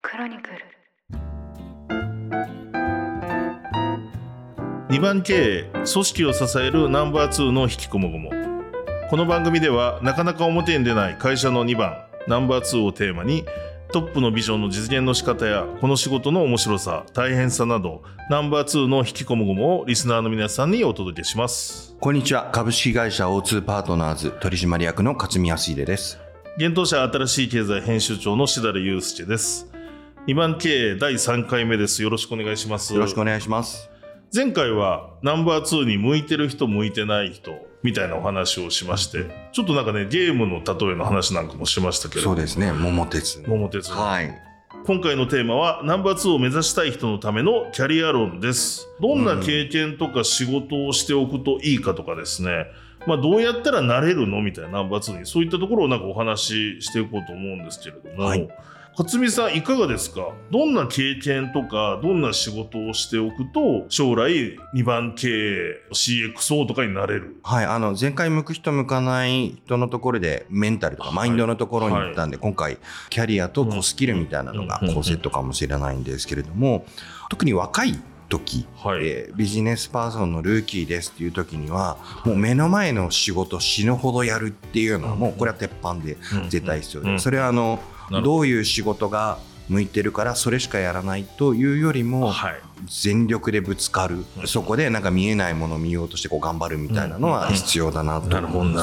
クロニクル。 2番経営、組織を支えるナンバー2の引きこもごも。この番組ではなかなか表に出ない会社の2番ナンバー2をテーマに、トップのビジョンの実現の仕方やこの仕事の面白さ、大変さなど、ナンバー2の引きこもごもをリスナーの皆さんにお届けします。 こんにちは。株式会社 O2 パートナーズ取締役の勝見康秀です。 現当社新しい経済編集長のしだれゆうすけです。2番経営第3回目です。よろしくお願いします。 よろしくお願いします。 前回はナンバー2に向いてる人向いてない人みたいなお話をしまして、ちょっとなんかね、ゲームの例えの話なんかもしましたけれど。 そうですね。桃鉄。はい。 今回のテーマはナンバー2を目指したい人のためのキャリア論です。どんな経験とか仕事をしておくといいかとかですね、どうやったらなれるのみたいなナンバー2に、そういったところをなんかお話ししていこうと思うんですけれども、はい、勝見さんいかがですか？どんな経験とかどんな仕事をしておくと将来2番経営 CXO とかになれる？ はい、前回向く人向かない人のところでメンタルとかマインドのところに行ったんで、今回キャリアとコスキルみたいなのがコンセットかもしれないんですけれども、特に若い時、ビジネスパーソンのルーキーですっていう時には、もう目の前の仕事死ぬほどやるっていうのはもうこれは鉄板で絶対必要で、それはどういう仕事が向いてるからそれしかやらないというよりも、全力でぶつかる、そこでなんか見えないものを見ようとしてこう頑張るみたいなのは必要だなと思うんです。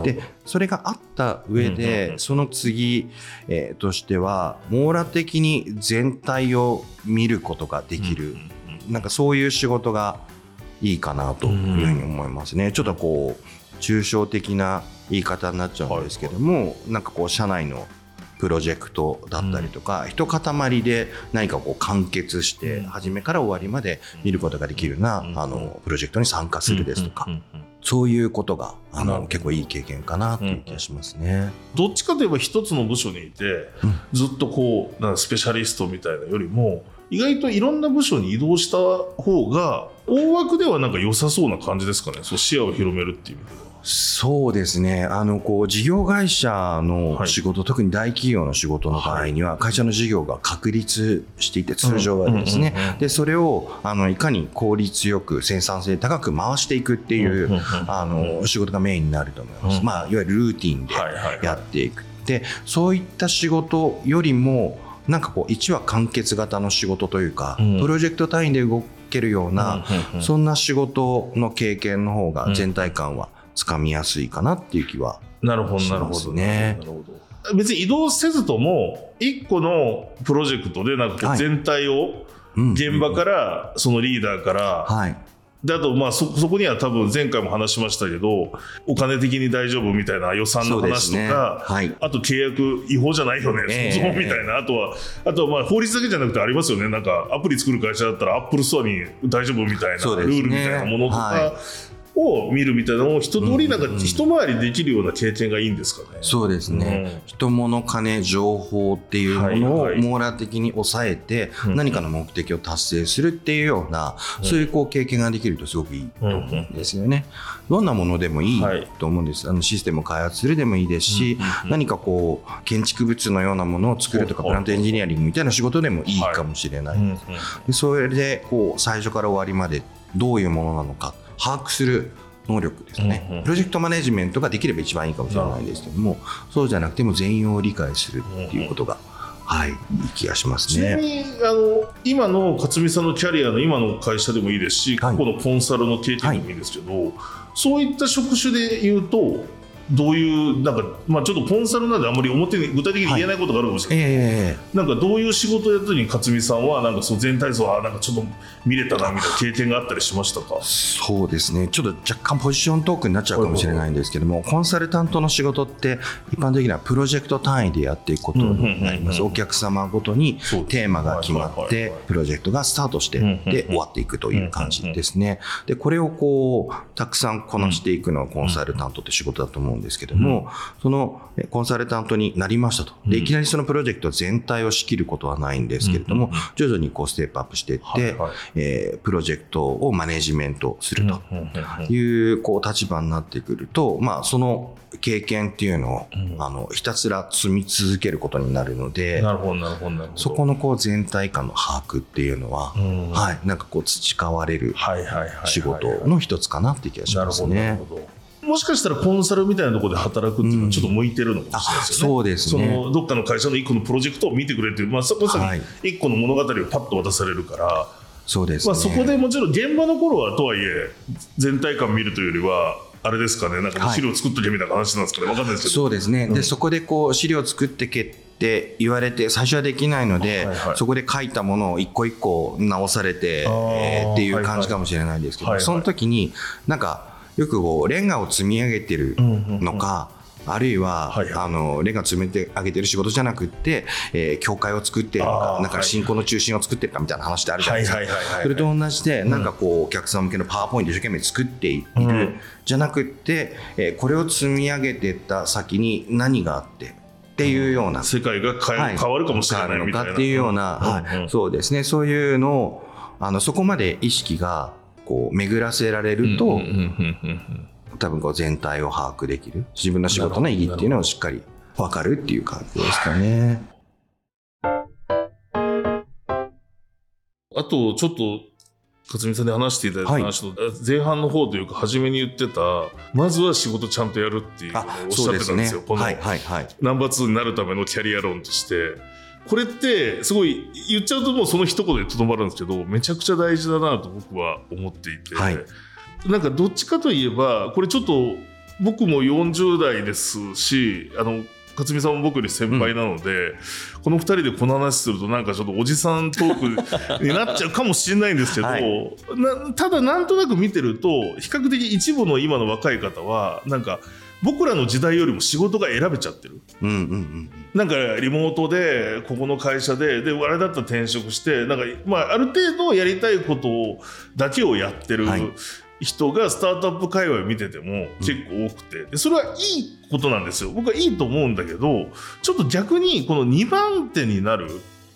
でそれがあった上で、その次、としては網羅的に全体を見ることができる、なんかそういう仕事がいいかなというふうに思いますね。ちょっとこう抽象的な言い方になっちゃうんですけども、なんかこう社内のプロジェクトだったりとか、一塊で何かこう完結して初めから終わりまで見ることができるようなプロジェクトに参加するですとか、そういうことが結構いい経験かなという気がしますね。 どっちかといえば一つの部署にいて、ずっとこうなんかスペシャリストみたいなよりも、意外といろんな部署に移動した方が大枠ではなんか良さそうな感じですかね。そう視野を広めるっていう意味では。 そうですね。こう事業会社の仕事、特に大企業の仕事の場合には、会社の事業が確立していて、通常はですね、でそれをいかに効率よく生産性高く回していくっていう仕事がメインになると思います。いわゆるルーティンでやっていく。でそういった仕事よりもなんかこう一話完結型の仕事というか、プロジェクト単位で動けるような、そんな仕事の経験の方が全体感はつかみやすいかなっていう気はしますね。 別に移動せずとも一個のプロジェクトでなんか全体を現場からそのリーダーからで、あとそこには多分前回も話しましたけど、お金的に大丈夫みたいな予算の話とか、あと契約違法じゃないよね、そうみたいな、あとは法律だけじゃなくてありますよね。なんかアプリ作る会社だったらアップルストアに大丈夫みたいなルールみたいなものとかを見るみたいなのを一通りなんか一回りできるような経験がいいんですかね。 そうですね、人物金情報っていうものを網羅的に抑えて何かの目的を達成するっていうような、そういうこう経験ができるとすごくいいと思うんですよね。どんなものでもいいと思うんです。システムを開発するでもいいですし、何かこう建築物のようなものを作るとか、プラントエンジニアリングみたいな仕事でもいいかもしれないです。でそれでこう最初から終わりまでどういうものなのか把握する能力ですね。プロジェクトマネジメントができれば一番いいかもしれないですけども、そうじゃなくても全容を理解するっていうことがいい気がしますね。 ちなみに今の勝見さんのキャリアの今の会社でもいいですし、過去のコンサルの経験でもいいですけど、そういった職種で言うとどういうなんか、ちょっとコンサルなんであんまり表に具体的に言えないことがあるかもしれない、なんかどういう仕事をやった時に勝見さんはなんかその全体像はなんかちょっと見れたなみたいな経験があったりしましたか？ そうですね、ちょっと若干ポジショントークになっちゃうかもしれないんですけども、コンサルタントの仕事って一般的にはプロジェクト単位でやっていくことになります。お客様ごとにテーマが決まってプロジェクトがスタートしてで終わっていくという感じですね。でこれをこうたくさんこなしていくのはコンサルタントって仕事だと思うんですけども、そのコンサルタントになりましたと。で、いきなりそのプロジェクト全体を仕切ることはないんですけれども、徐々にこうステップアップしていって、プロジェクトをマネジメントするというこう立場になってくると、その経験っていうのを、ひたすら積み続けることになるので、そこのこう全体感の把握っていうのは、なんかこう培われる仕事の一つかなっていう気がしますね。 もしかしたらコンサルみたいなところで働くっていうのはちょっと向いてるのかもしれないですよね。 そうですね。 そのどっかの会社の一個のプロジェクトを見てくれっていう、そこに一個の物語をパッと渡されるから、 そうですね。 そこでもちろん現場の頃はとはいえ全体感見るというよりはあれですかね、なんか資料作っとけみたいな話なんですかね、分かんないですけど。 そうですね。で、そこでこう資料作ってけって言われて最初はできないので、そこで書いたものを一個一個直されて、っていう感じかもしれないですけど、その時になんかよくこうレンガを積み上げてるのか、あるいは、レンガ積み上げてる仕事じゃなくって、教会を作ってるのか、なんか信仰の中心を作ってるかみたいな話ってあるじゃないですか。それと同じで、なんかこうお客さん向けのパワーポイント一生懸命作っている、じゃなくって、これを積み上げてった先に何があってっていうような、 世界が変わるかもしれないみたいなっていうような、そうですね、そういうのをそこまで意識がこう巡らせられると、多分こう全体を把握できる、自分の仕事の意義っていうのをしっかり分かるっていう感じですかね。 あとちょっと勝美さんに話していただいた話の前半の方というか初めに言ってた、まずは仕事ちゃんとやるっていうのをおっしゃってたんですよ。このナンバー2になるためのキャリア論として、これってすごい言っちゃうともうその一言でとどまるんですけど、めちゃくちゃ大事だなと僕は思っていて、なんかどっちかといえばこれちょっと僕も40代ですし、勝美さんも僕より先輩なので、この2人でこの話するとなんかちょっとおじさんトークになっちゃうかもしれないんですけど、ただなんとなく見てると比較的一部の今の若い方はなんか僕らの時代よりも仕事が選べちゃってる、なんかリモートでここの会社であれだったら転職してなんか、ある程度やりたいことだけをやってる、人がスタートアップ界隈を見てても結構多くて、でそれはいいことなんですよ。僕はいいと思うんだけど、ちょっと逆にこの2番手になる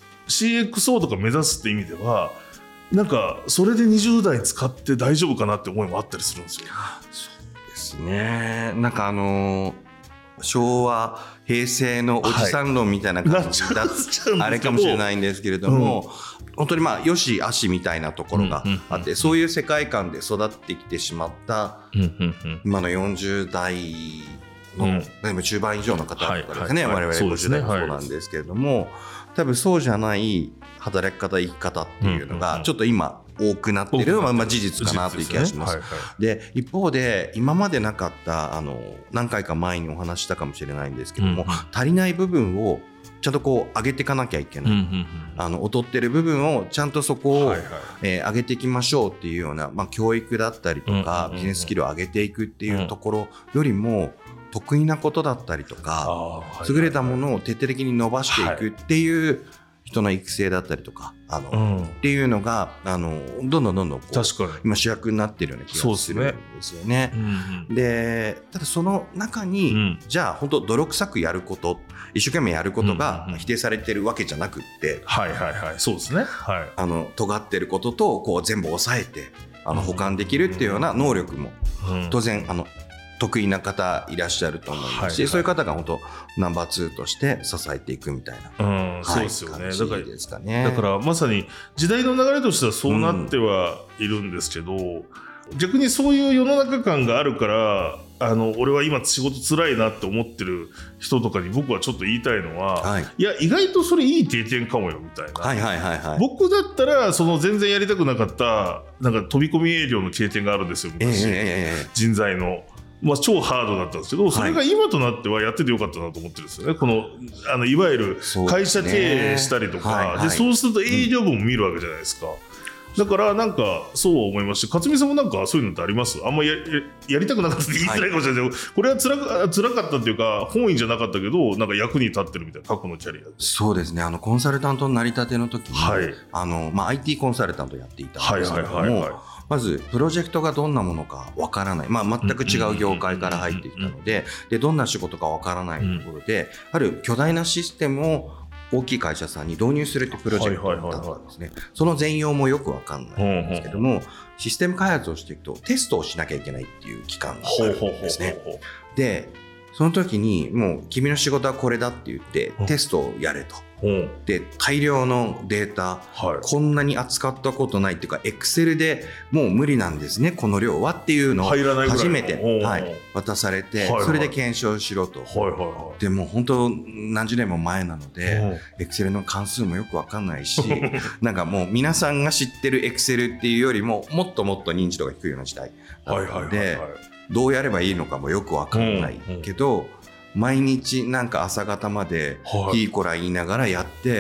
CXO とか目指すって意味ではなんかそれで20代使って大丈夫かなって思いもあったりするんですよ。 そうですね。なんか昭和平成のおじさん論みたいな感じだ、あれかもしれないんですけれども、本当によし悪しみたいなところがあって、そういう世界観で育ってきてしまった今の40代の中盤以上の方とかですね、我々50代もそうなんですけれども、多分そうじゃない働き方生き方っていうのがちょっと今多くなっているのは事実かなという気がします。で一方で今までなかった何回か前にお話したかもしれないんですけども、足りない部分をちゃんとこう上げていかなきゃいけない、劣ってる部分をちゃんとそこを上げていきましょうっていうような、教育だったりとかビジネススキルを上げていくっていうところよりも、得意なことだったりとか優れたものを徹底的に伸ばしていくっていう人の育成だったりとかっていうのがどんどんこう今主役になっているような気がするんですよね。でただその中に、じゃあ本当泥臭くやること、一生懸命やることが否定されてるわけじゃなくって、 そうですね、 尖ってることとこう全部抑えて補完できるっていうような能力も当然得意な方いらっしゃると思いますし、そういう方が本当ナンバー2として支えていくみたいな、 そうですよね。 感じですかね。 だからまさに時代の流れとしてはそうなってはいるんですけど、逆にそういう世の中感があるから俺は今仕事辛いなって思ってる人とかに僕はちょっと言いたいのは、いや意外とそれいい経験かもよみたいな、僕だったらその全然やりたくなかったなんか飛び込み営業の経験があるんですよ昔、人材の。超ハードだったんですけど、それが今となってはやっててよかったなと思ってるんですよね。このいわゆる会社経営したりとかで、そうすると営業部も見るわけじゃないですか。だからなんかそう思いますし、勝美さんもなんかそういうのってあります？あんまやりたくなかったって言いづらいかもしれないけど、これは辛かったっていうか本意じゃなかったけどなんか役に立ってるみたいな過去のキャリアで。 そうですね。コンサルタントになりたての時に、IT コンサルタントやっていたんですけども、 まずプロジェクトがどんなものかわからない、全く違う業界から入ってきたので、どんな仕事かわからないところで、ある巨大なシステムを大きい会社さんに導入するってプロジェクトだったんですね。その全容もよくわかんないんですけども、システム開発をしていくとテストをしなきゃいけないっていう期間があるんですね。でその時にもう君の仕事はこれだって言ってテストをやれと。で大量のデータ、こんなに扱ったことないっていうか Excel でもう無理なんですねこの量はっていうのを初めて、渡されて、それで検証しろと。でも本当何十年も前なので Excel の関数もよく分かんないしなんかもう皆さんが知ってる Excel っていうよりももっともっと認知度が低いような時代だったので、どうやればいいのかもよく分かんないけど、毎日なんか朝方までいい子ら言いながらやって、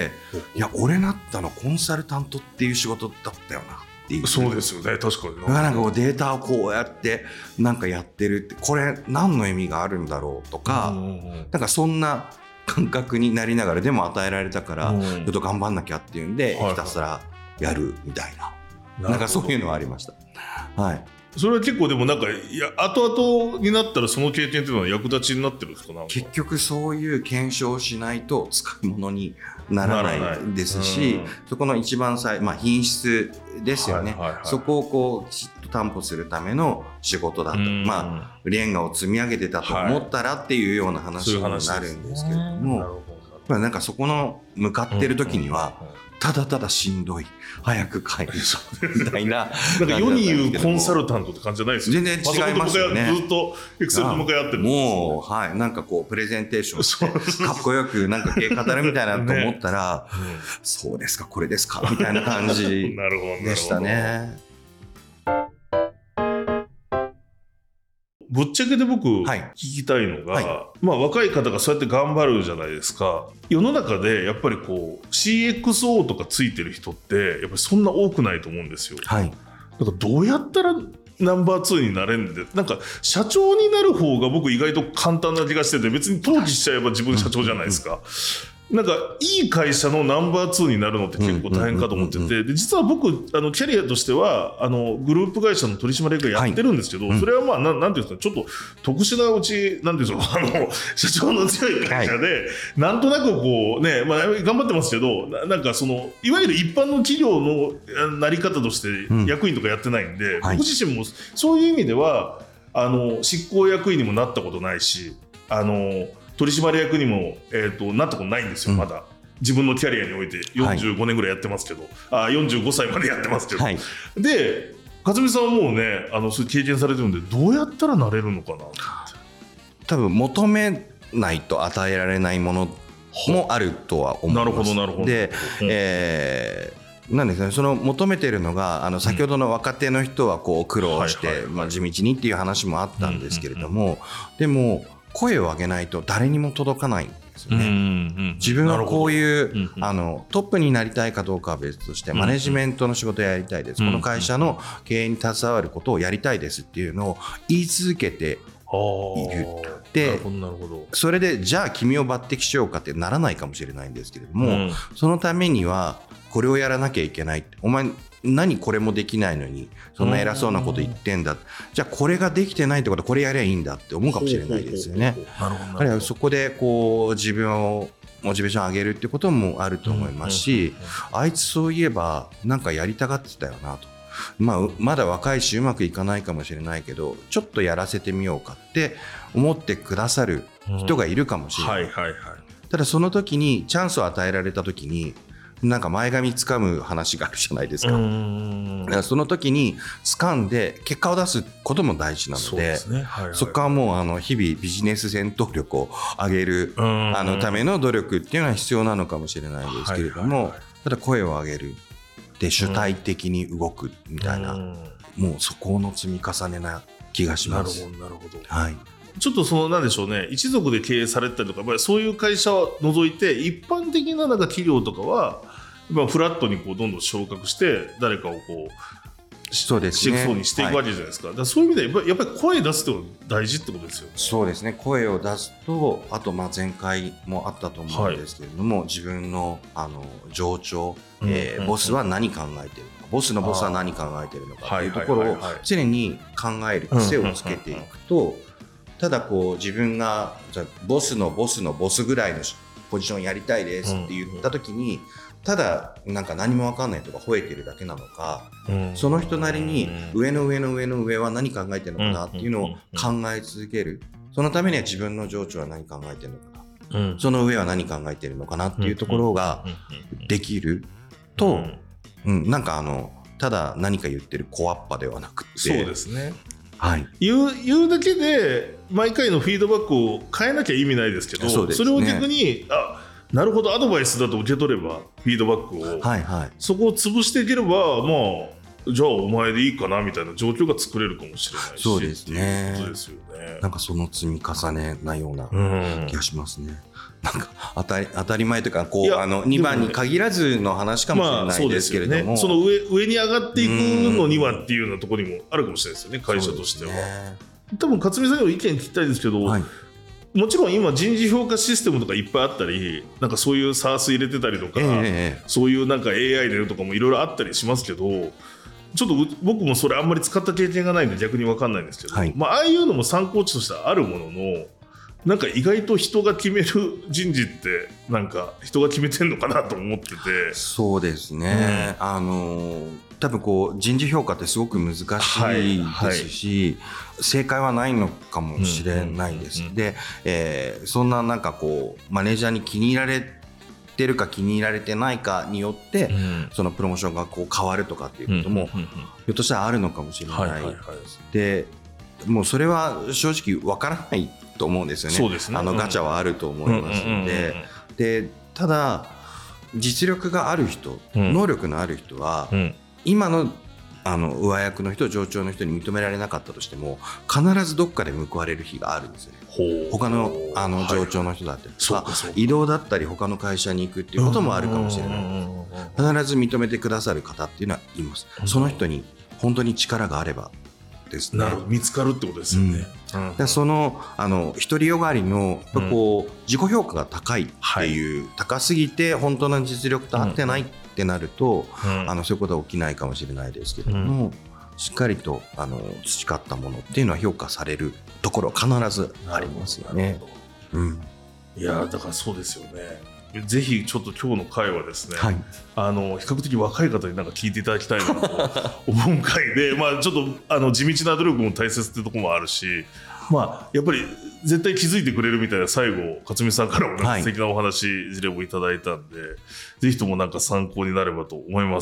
いや俺なったのコンサルタントっていう仕事だったよなっていう。 そうですよね、確かに。 なんかこうデータをこうやってなんかやってるって、これ何の意味があるんだろうとか、なんかそんな感覚になりながら、でも与えられたからちょっと頑張んなきゃっていうんでひたすらやるみたいな、なんかそういうのはありました。はい。 それは結構でもなんか後々になったらその経験っていうのは役立ちになってるんですか？なんか結局そういう検証をしないと使うものにならないですし、そこの一番品質ですよね、そこをこうきちっと担保するための仕事だと、レンガを積み上げてたと思ったらっていうような話になるんですけれども、なんかそこの向かってる時にはただただしんどい、早く帰るみたいななんか世に言うコンサルタントって感じじゃないですよ。 全然違いますよね。 ずっとエクセルと向かい合ってる。 もうなんかこうプレゼンテーションしてかっこよくなんか経営語るみたいなと思ったらそうですかこれですかみたいな感じでしたね。 ぶっちゃけで僕聞きたいのが、若い方がそうやって頑張るじゃないですか。世の中でやっぱりこう CXO とかついてる人ってやっぱりそんな多くないと思うんですよ。なんかどうやったらナンバー2になれるんで、なんか社長になる方が僕意外と簡単な気がしてて、別に登記しちゃえば自分社長じゃないですか。なんかいい会社のナンバー2になるのって結構大変かと思ってて、で実は僕キャリアとしてはグループ会社の取締役やってるんですけど、それはなんていうんですか、ちょっと特殊なうちなんていうんですか、社長の強い会社で、なんとなくこうね、頑張ってますけど、なんかそのいわゆる一般の企業のなり方として役員とかやってないんで、僕自身もそういう意味では執行役員にもなったことないし、取締役にも、なったことないんですよ、まだ。自分のキャリアにおいて45年ぐらいやってますけど、45歳までやってますけど、で勝美さんはもうねそういう経験されてるんで、どうやったらなれるのかなって。多分求めないと与えられないものもあるとは思います。 なるほどなるほど。 で、なんですね、その求めているのが先ほどの若手の人はこう苦労して地道にっていう話もあったんですけれども、でも声を上げないと誰にも届かないんですよね。自分はこういうトップになりたいかどうかは別として、マネジメントの仕事をやりたいです、この会社の経営に携わることをやりたいですっていうのを言い続けている。でそれでじゃあ君を抜擢しようかってならないかもしれないんですけれども、そのためにはこれをやらなきゃいけない、お前何これもできないのにそんな偉そうなこと言ってんだ、じゃあこれができてないってことはこれやりゃいいんだって思うかもしれないですよね。あるいはそこでこう自分をモチベーション上げるってこともあると思いますし、あいつそういえばなんかやりたがってたよなと、まだ若いしうまくいかないかもしれないけどちょっとやらせてみようかって思ってくださる人がいるかもしれない。ただその時にチャンスを与えられた時になんか前髪掴む話があるじゃないですか。だからその時に掴んで結果を出すことも大事なので、そこはもう日々ビジネス戦闘力を上げるための努力っていうのは必要なのかもしれないですけれども、ただ声を上げるで主体的に動くみたいな、もうそこの積み重ねな気がします。 なるほど。 ちょっとなんでしょうね、一族で経営されたりとか、そういう会社を除いて一般的ななんか企業とかはフラットにこうどんどん昇格して誰かをこうそうですね、 CXOにしていくわけじゃないですか。だからそういう意味でやっぱり声出すって大事ってことですよね。 そうですね、声を出すと、あと前回もあったと思うんですけれども、自分の上長、ボスは何考えてるのボスのボスは何考えてるのかっていうところを常に考える癖をつけていくと、ただこう自分がじゃボスのボスのボスぐらいのポジションやりたいですって言った時に、ただなんか何も分かんないとか吠えてるだけなのか、その人なりに上の上の上の上は何考えてるのかなっていうのを考え続ける。そのためには自分の上長は何考えてるのかな、その上は何考えてるのかなっていうところができると、なんかただ何か言ってる小アッパではなくて、 そうですね、 はい、 言うだけで毎回のフィードバックを変えなきゃ意味ないですけど、それを逆になるほどアドバイスだと受け取ればフィードバックを、そこを潰していければじゃあお前でいいかなみたいな状況が作れるかもしれないし、 そうですね、 っていうことですよね。 なんかその積み重ねなような気がしますね。なんか当たり前というかこう2番に限らずの話かもしれないですけれども、 その上に上がっていくのにはっていうようなところにもあるかもしれないですよね、会社としては。多分勝見さんにも意見聞きたいですけど、もちろん今人事評価システムとかいっぱいあったり、なんかそういう SaaS 入れてたりとか、そういうなんか AI でとかもいろいろあったりしますけど、ちょっと僕もそれあんまり使った経験がないんで逆に分かんないんですけど、ああいうのも参考値としてはあるものの、なんか意外と人が決める人事ってなんか人が決めてんのかなと思ってて。 そうですね、多分こう人事評価ってすごく難しいですし、正解はないのかもしれないです。で、そんななんかこうマネージャーに気に入られてるか気に入られてないかによって、そのプロモーションがこう変わるとかっていうこともひょっとしたらあるのかもしれない。でもうそれは正直わからないと思うんですよね。 そうですね、 ガチャはあると思いますので、ただ実力がある人、能力のある人は、今の上役の人、上長の人に認められなかったとしても必ずどっかで報われる日があるんですよね。他の上長の人だったりとか、異動だったり他の会社に行くっていうこともあるかもしれない。必ず認めてくださる方っていうのはいます。その人に本当に力があればですね、 見つかるってことですよね。 その独りよがりのこう自己評価が高いっていう、高すぎて本当の実力と合ってないってなると、そういうことは起きないかもしれないですけれども、しっかりと培ったものっていうのは評価されるところ必ずありますよね。 いやだからそうですよね。ぜひちょっと今日の回はですね、比較的若い方になんか聞いていただきたいなと思う回で、ちょっと地道な努力も大切ってところもあるし、やっぱり絶対気づいてくれるみたいな、最後勝見さんからも素敵なお話事例もいただいたんで、ぜひともなんか参考になればと思います。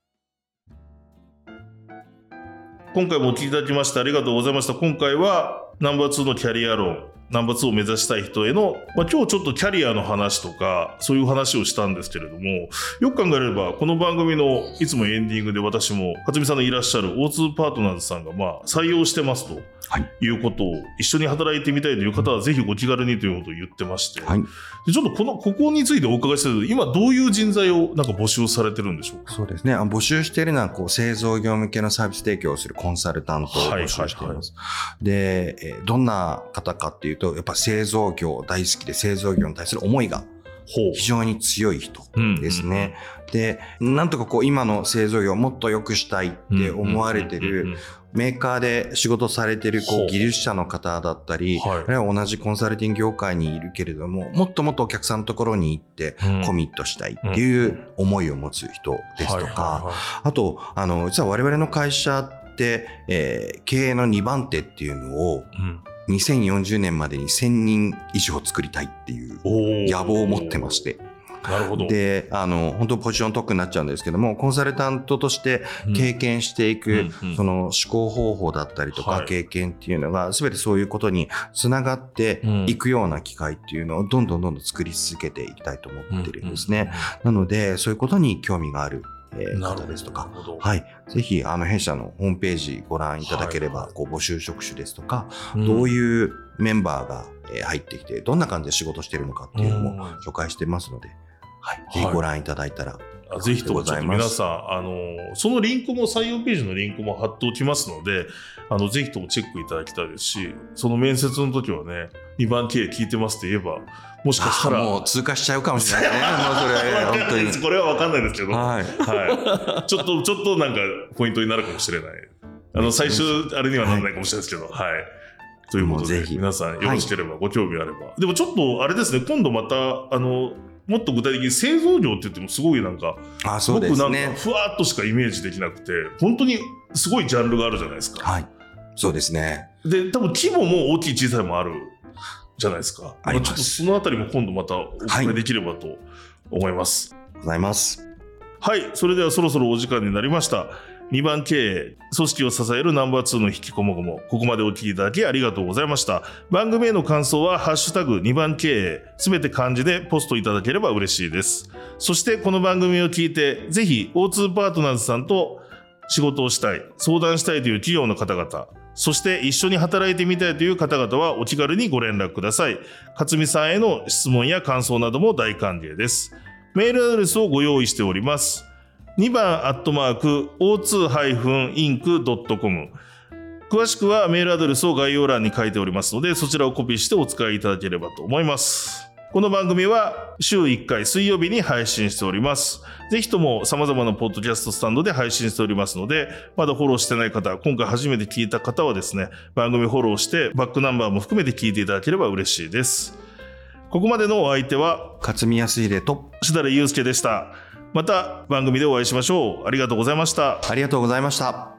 今回もお聞きいただきましてありがとうございました。今回はナンバー2のキャリア論、ナンバー2を目指したい人への、今日ちょっとキャリアの話とかそういう話をしたんですけれども、よく考えればこの番組のいつもエンディングで私も勝見さんのいらっしゃる O2 パートナーズさんが採用してますということを、一緒に働いてみたいという方はぜひご気軽にということを言ってまして、でちょっとここについてお伺いしたいですけど、今どういう人材をなんか募集されてるんでしょうか。 そうですね、募集しているのは製造業向けのサービス提供をするコンサルタントを募集しています。で、どんな方かっていうと、やっぱ製造業大好きで製造業に対する思いが非常に強い人ですね。で、なんとか今の製造業をもっと良くしたいって思われてるメーカーで仕事されてる技術者の方だったり、あるいは同じコンサルティング業界にいるけれども、もっともっとお客さんのところに行ってコミットしたいっていう思いを持つ人ですとか、あと実は我々の会社って、経営の2番手っていうのを、2040年までに1000人以上作りたいっていう野望を持ってまして。 なるほど。 で、本当ポジショントークになっちゃうんですけども、コンサルタントとして経験していく、その思考方法だったりとか経験っていうのが全てそういうことにつながっていくような機会っていうのをどんどん作り続けていきたいと思っているんですね。なので、そういうことに興味がある方ですとか、ぜひ弊社のホームページご覧いただければ、募集職種ですとか、どういうメンバーが入ってきてどんな感じで仕事してるのかっていうのも紹介してますので、ぜひご覧いただいたらぜひともちょっと皆さん、そのリンクも採用ページのリンクも貼っておきますので、ぜひともチェックいただきたいですし、その面接の時はね、2番経営聞いてますって言えば、もしかしたら。 もう通過しちゃうかもしれないね。もうそれ、本当に。 これは分かんないですけど、 はい。 はい。ちょっとなんかポイントになるかもしれない。最終、あれにはならないかもしれないですけど、はい。ということで、皆さんよろしければ、ご興味あれば。でもちょっと、あれですね、今度また、もっと具体的に製造業って言ってもすごいなんか、 そうですね、 僕なんかふわっとしかイメージできなくて、本当にすごいジャンルがあるじゃないですか。 はい。そうですね。 で、多分規模も大きい小さいもあるじゃないですか。 あります。 ちょっとそのあたりも今度またお伝えできればと思います。 ございます。 はい。それではそろそろお時間になりました。2番経営、組織を支えるナンバー2の引きこもごも。ここまでお聞きいただきありがとうございました。番組への感想は、ハッシュタグ2番経営、すべて漢字でポストいただければ嬉しいです。そしてこの番組を聞いて、ぜひ O2 パートナーズさんと仕事をしたい、相談したいという企業の方々、そして一緒に働いてみたいという方々はお気軽にご連絡ください。勝見さんへの質問や感想なども大歓迎です。メールアドレスをご用意しております。2番@o2-inc.com。詳しくはメールアドレスを概要欄に書いておりますので、そちらをコピーしてお使いいただければと思います。この番組は週1回水曜日に配信しております。ぜひとも様々なポッドキャストスタンドで配信しておりますので、まだフォローしてない方、今回初めて聞いた方はですね、番組フォローしてバックナンバーも含めて聞いていただければ嬉しいです。ここまでのお相手は勝見康秀としだれゆうすけでした。また番組でお会いしましょう。ありがとうございました。 ありがとうございました。